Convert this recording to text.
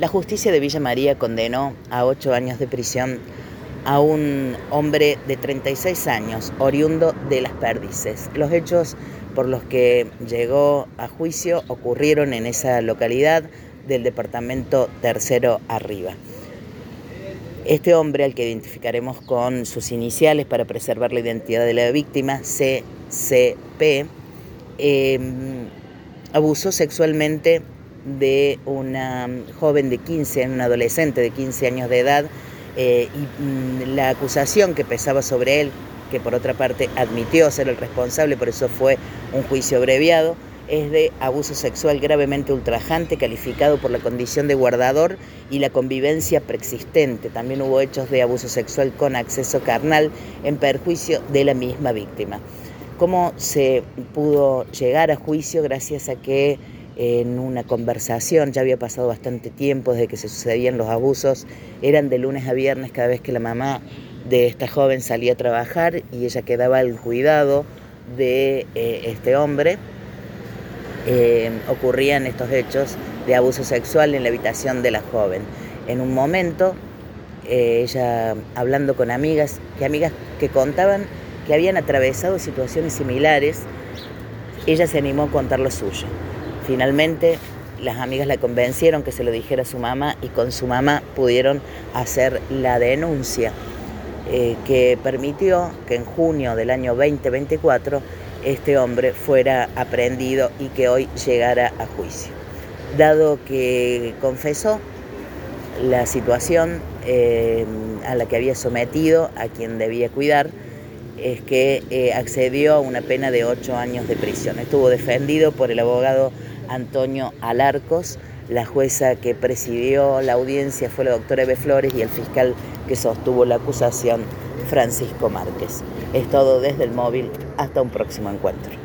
La justicia de Villa María condenó a 8 años de prisión a un hombre de 36 años, oriundo de Las Perdices. Los hechos por los que llegó a juicio ocurrieron en esa localidad del departamento Tercero Arriba. Este hombre, al que identificaremos con sus iniciales para preservar la identidad de la víctima, CCP, abusó sexualmente de una joven de 15, una adolescente de 15 años de edad, y la acusación que pesaba sobre él, que por otra parte admitió ser el responsable, por eso fue un juicio abreviado, es de abuso sexual gravemente ultrajante, calificado por la condición de guardador y la convivencia preexistente. También hubo hechos de abuso sexual con acceso carnal en perjuicio de la misma víctima. ¿Cómo se pudo llegar a juicio? Gracias a que en una conversación, ya había pasado bastante tiempo desde que se sucedían los abusos, eran de lunes a viernes cada vez que la mamá de esta joven salía a trabajar y ella quedaba al cuidado de este hombre. Ocurrían estos hechos de abuso sexual en la habitación de la joven. En un momento, ella hablando con amigas que contaban que habían atravesado situaciones similares, ella se animó a contar lo suyo. Finalmente, las amigas la convencieron que se lo dijera a su mamá y con su mamá pudieron hacer la denuncia que permitió que en junio del año 2024 este hombre fuera aprehendido y que hoy llegara a juicio. Dado que confesó la situación a la que había sometido a quien debía cuidar, es que accedió a una pena de 8 años de prisión. Estuvo defendido por el abogado Antonio Alarcos. La jueza que presidió la audiencia fue la doctora Eve Flores y el fiscal que sostuvo la acusación, Francisco Márquez. Es todo desde el móvil. Hasta un próximo encuentro.